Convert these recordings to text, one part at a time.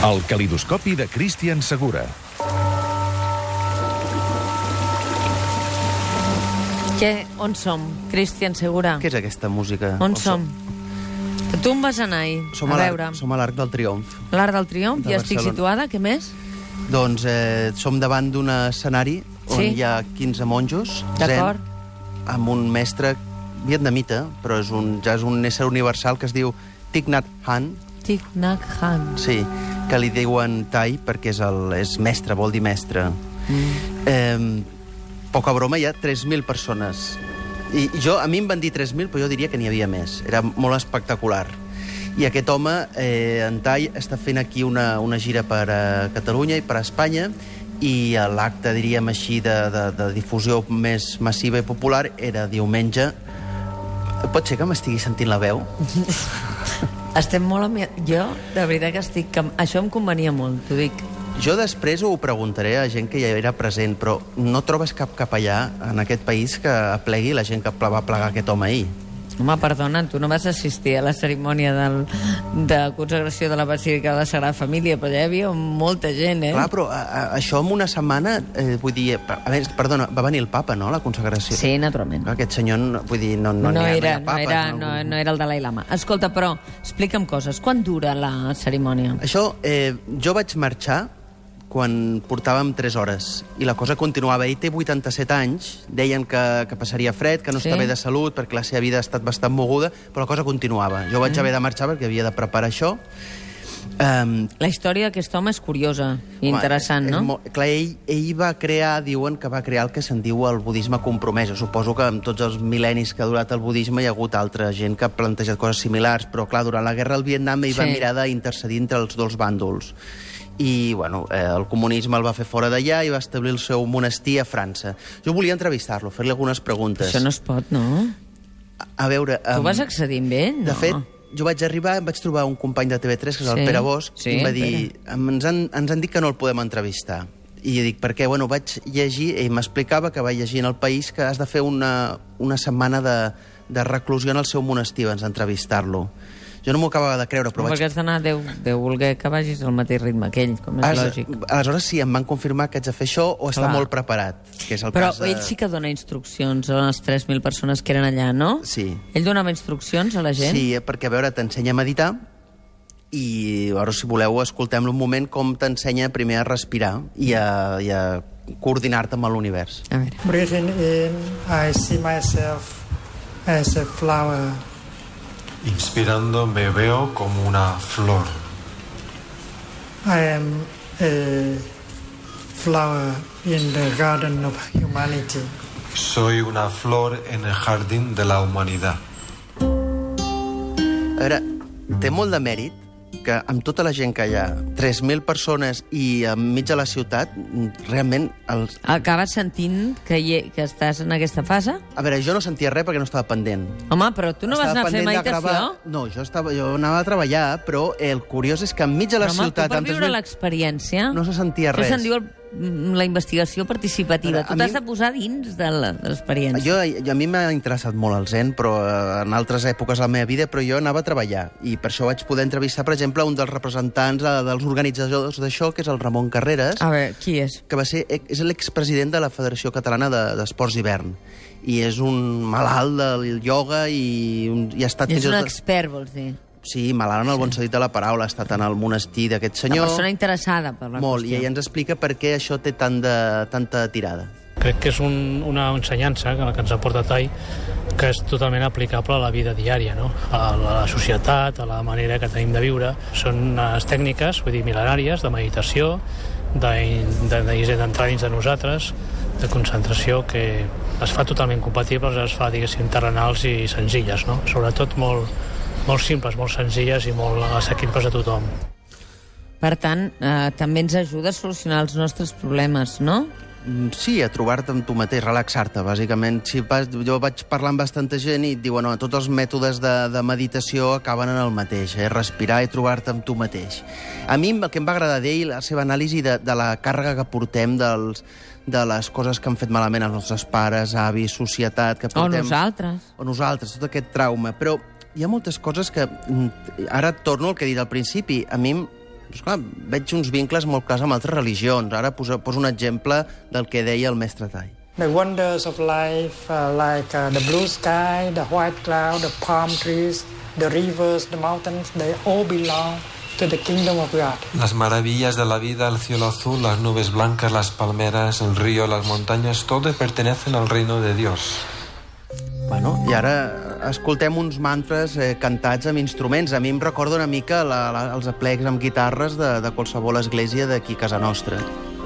El calidoscopi de Cristian Segura. On som, Cristian Segura? Què és aquesta música? On som? Que tu em vas anar ahir, a veure. Som a l'Arc del Triomf. L'Arc del Triomf, De ja estic Barcelona. situada, què més? Doncs som davant d'un escenari on Sí. hi ha 15 monjos, D'acord. amb un mestre vietnamita, però ja és un ésser universal que es diu Thich Nhat Hanh, Thich Nhat Hanh. sí, que li diuen Thai perquè és mestre, vol dir mestre. Poca broma, hi ha 3.000 persones. I a mi em van dir 3.000, però jo diria que n'hi havia més. Era molt espectacular. I aquest home, en Thai, està fent aquí una gira per a Catalunya i per a Espanya, i l'acte, diríem així, de difusió més massiva i popular era diumenge. Pot ser que m'estigui sentint la veu? Estem molt... Jo, de veritat que estic... Això em convenia molt, t'ho dic. Jo després ho preguntaré a gent que ja era present, però no trobes cap capellà en aquest país que aplegui la gent que va plegar aquest home ahir. Home, perdona, tu no vas assistir a la cerimònia de consagració de la Basílica de la Sagrada Família, però ja hi havia molta gent, Clar, però això en una setmana, vull dir... A més, perdona, va venir el papa, no?, a la consagració. Sí, naturalment. Aquest senyor, vull dir, no era el el Dalai Lama. Escolta, però, explica'm coses. Quan dura la cerimònia? Això, jo vaig marxar quan portàvem 3 hores, i la cosa continuava. Ell té 87 anys, deien que passaria fred, que no està bé de salut, perquè la seva vida ha estat bastant moguda, però la cosa continuava. Jo vaig haver de marxar perquè havia de preparar això. La història d'aquest home és curiosa i interessant, no? Clar, ell va crear, diuen que va crear el que se'n diu el budisme compromès. Jo suposo que amb tots els mil·lennis que ha durat el budisme hi ha hagut altra gent que ha plantejat coses similars, però clar, durant la guerra al Vietnam ell va mirar d'intercedir entre els dos bàndols. I, bueno, el comunisme el va fer fora d'allà i va establir el seu monestir a França. Jo volia entrevistar-lo, fer-li algunes preguntes. Això no es pot, no? A veure... Tu vas accedir amb ell, no? De fet, jo vaig arribar, em vaig trobar un company de TV3, que és el Pere Bosch, i em va dir, ens han dit que no el podem entrevistar. I jo dic, per què? Bueno, vaig llegir, ell m'explicava que va llegir en El País que has de fer una setmana de reclusió en el seu monestir abans d'entrevistar-lo. Jo no m'ho acabava de creure, però perquè has d'anar, Déu voler que vagis al mateix ritme que ell, com és lògic. Aleshores sí, em van confirmar que haig de fer això o està molt preparat, que és el però cas de... ell sí que dona instruccions a les 3.000 persones que eren allà, no? Sí. Ell donava instruccions a la gent? Sí, perquè, a veure, t'ensenya a meditar i, ara, si voleu, escoltem-lo un moment com t'ensenya primer a respirar i a coordinar-te amb l'univers. A veure. Breathing in, I see myself as a flower. Inspirando me veo como una flor. I am a flower in the garden of humanity. Soy una flor en el jardín de la humanidad. A veure, té molt de mèrit que amb tota la gent que hi ha, 3.000 persones i enmig de la ciutat, realment... Acabes sentint que estàs en aquesta fase? A veure, jo no sentia res perquè no estava pendent. Home, però tu no vas anar a fer meditació? No, jo anava a treballar, però el curiós és que enmig de la ciutat... Però, home, tu per viure l'experiència... No se sentia res. Això se'n diu la investigació participativa. Tu t'has de posar dins de l'experiència. A mi m'ha interessat molt el zen, però en altres èpoques de la meva vida, però jo anava a treballar, i per això vaig poder entrevistar, per exemple, un dels representants dels organitzadors d'això, que és el Ramon Carreras. A veure, qui és? Que és l'expresident de la Federació Catalana d'Esports d'Hivern. I és un malalt del ioga i ha estat... És un expert, vols dir? Sí, malalt en el bon sentit de la paraula. Ha estat en el monestir d'aquest senyor. Una persona interessada per la molt, qüestió. I ella ens explica per què això té tanta tirada. Crec que és una ensenyança que ens ha portat Thai, que és totalment aplicable a la vida diària, no? A la societat, a la manera que tenim de viure. Són unes tècniques, vull dir, mil·lenàries, de meditació, d'entrar dins de nosaltres, de concentració, que es fa totalment compatibles, es fa, diguéssim, terrenals i senzilles, no? Sobretot molt simples, molt senzilles i molt assequibles a tothom. Per tant, també ens ajuda a solucionar els nostres problemes, no? Sí, a trobar-te amb tu mateix, relaxar-te, bàsicament. Jo vaig parlar amb bastanta gent i et diuen que tots els mètodes de meditació acaben en el mateix, respirar i trobar-te amb tu mateix. A mi el que em va agradar d'ell, la seva anàlisi de la càrrega que portem de les coses que han fet malament els nostres pares, avis, societat... Que portem, o nosaltres, tot aquest trauma. Però hi ha moltes coses que... Ara torno al que he dit al principi. A mi Però, esclar, veig uns vincles molt clars amb altres religions. Ara poso un exemple del que deia el mestre Tai. The wonders of life, like the blue sky, the white cloud, the palm trees, the rivers, the mountains, they all belong to the kingdom of God. Las maravillas de la vida, el cielo azul, las nubes blancas, las palmeras, el río, las montañas, todo pertenecen al reino de Dios. Bueno, i ara escoltem uns mantres cantats amb instruments. A mi em recorda una mica els aplecs amb guitarres de qualsevol església d'aquí a casa nostra.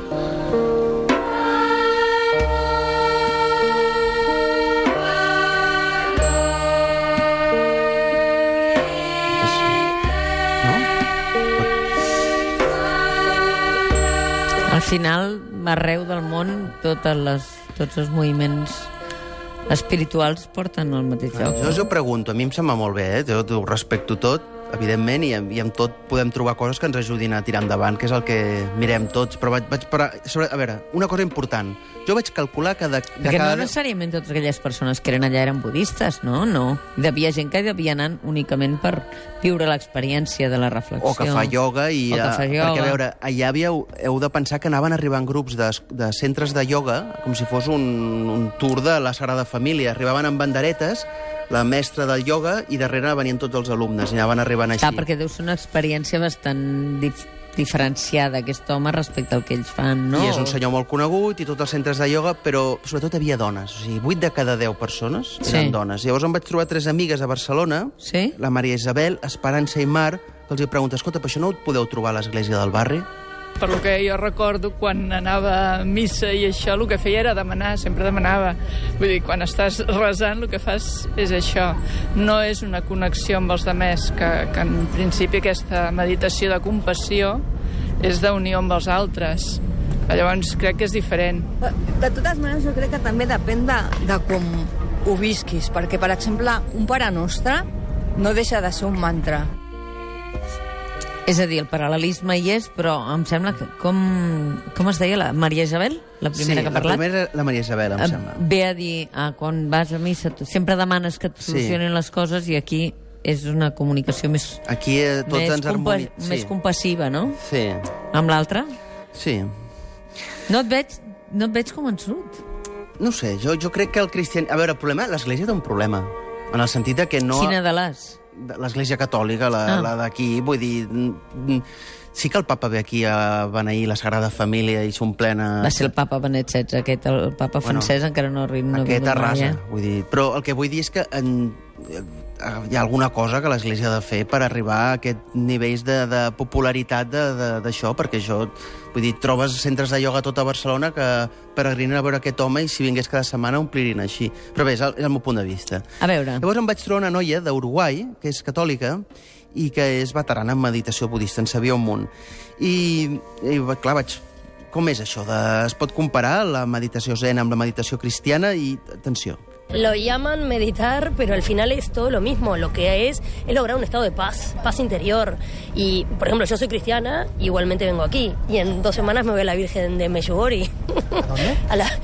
Al final, arreu del món, tots els moviments espirituals porten al mateix lloc. Jo us ho pregunto, a mi em sembla molt bé, jo ho respecto tot, evidentment, i amb tot podem trobar coses que ens ajudin a tirar endavant, que és el que mirem tots, però vaig parar... A veure, una cosa important, jo vaig calcular que Perquè no necessàriament totes aquelles persones que eren allà eren budistes, no? No. Hi havia gent que devia anar únicament per viure l'experiència de la reflexió. O que fa ioga. Perquè, a veure, allà heu de pensar que anaven arribant grups de centres de ioga, com si fos un tour de la Sagrada Família. Arribaven amb banderetes, la mestra del ioga, i darrere venien tots els alumnes, i anaven arribant així. Clar, perquè deu ser una experiència bastant diferenciada, aquest home, respecte al que ells fan, no? I és un senyor molt conegut, i tots els centres de ioga, però sobretot hi havia dones. O sigui, 8 de cada 10 persones eren dones. Llavors em vaig trobar 3 amigues a Barcelona, la Maria Isabel, Esperança i Mar, que els pregunto, escolta, per això no ho podeu trobar a l'església del barri? Per lo que jo recordo, quan anava a missa i això, el que feia era demanar, sempre demanava. Vull dir, quan estàs resant, el que fas és això. No és una connexió amb els demés, que en principi aquesta meditació de compassió és d'unió amb els altres. Llavors, crec que és diferent. De totes maneres, jo crec que també depèn de com ho visquis, perquè, per exemple, un Pare Nostre no deixa de ser un mantra. És a dir, el paral·lelisme hi és, però em sembla que... Com es deia? La Maria Isabel? La primera que ha parlat? Sí, la primera la Maria Isabel, em sembla. Ve a dir, quan vas a missa, tu sempre demanes que et solucionin les coses, i aquí és una comunicació més... Aquí tots ens harmonitzem. Més compassiva, no? Sí. Amb l'altre? Sí. No et veig convençut. No sé, jo crec que el cristianisme... A veure, el problema, l'Església té un problema, en el sentit de que no... Quina de les? L'Església Catòlica, la d'aquí, vull dir... Sí que el papa ve aquí a beneir la Sagrada Família i s'omplena... Va ser el papa Benet XVI, aquest, el papa francès, encara no ha vingut mai. Aquest arrasa, vull dir... Però el que vull dir és que hi ha alguna cosa que l'Església ha de fer per arribar a aquest nivells de popularitat d'això, perquè això... Vull dir, trobes centres de ioga a tota Barcelona que peregrinen a veure aquest home i si vingués cada setmana omplirien així. Però bé, és el meu punt de vista. A veure... Llavors em vaig trobar una noia d'Uruguai, que és catòlica, i que és veterana en meditació budista, en sabia un munt. I clar, com és això? Es pot comparar la meditació zen amb la meditació cristiana? I, atenció... Lo llaman meditar, pero al final es todo lo mismo. Lo que es lograr un estado de paz interior. Y, por ejemplo, yo soy cristiana, igualmente vengo aquí. Y en 2 semanas me voy a la Virgen de Medjugorje. ¿Dónde?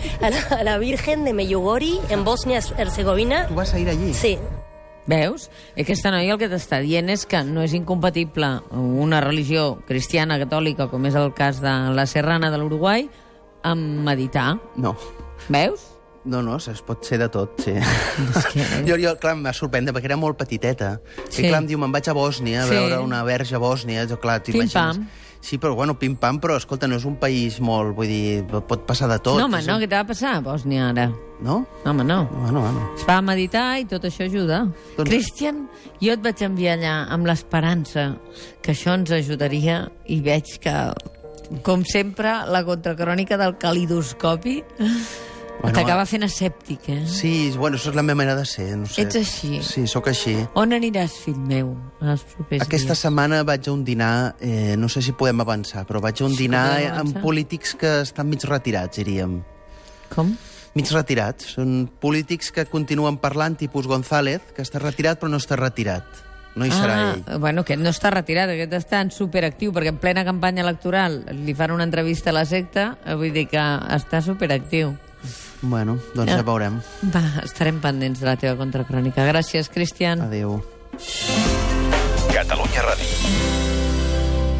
A la Virgen de Medjugorje, en Bosnia-Herzegovina. ¿Tú vas a ir allí? Sí. Veus? Aquesta noia el que t'està dient és que no és incompatible una religió cristiana, catòlica, com és el cas de la Serrana de l'Uruguai, amb meditar. No. Veus? No, es pot ser de tot, sí. Jo, clar, em va sorprendre, perquè era molt petiteta. I clar, em diu, me'n vaig a Bòsnia, a veure una verge a Bòsnia. Jo, clar, pim-pam. Sí, però bueno, pim-pam, però escolta, no és un país molt, vull dir, pot passar de tot. No, home, no, què t'ha de passar a Bòsnia, ara? No? Home, no. Bueno. Es va a meditar i tot això ajuda. Cristian, jo et vaig enviar allà amb l'esperança que això ens ajudaria, i veig que, com sempre, la contracrònica del calidoscopi... T'acaba fent escèptic, eh? Sí, bueno, això és la meva manera de ser, no sé. Ets així? Sí, sóc així. On aniràs, fill meu, els propers dies? Aquesta setmana vaig a un dinar, no sé si podem avançar, però vaig a un dinar amb polítics que estan mig retirats, diríem. Com? Mig retirats. Són polítics que continuen parlant, tipus González, que està retirat però no està retirat. No hi serà ell. Bueno, aquest no està retirat, aquest està en superactiu, perquè en plena campanya electoral li fan una entrevista a la secta, vull dir que està superactiu. Bueno, doncs ja veurem. Va, estarem pendents de la teva contracrònica. Gràcies, Cristian. Adéu. Catalunya Ràdio.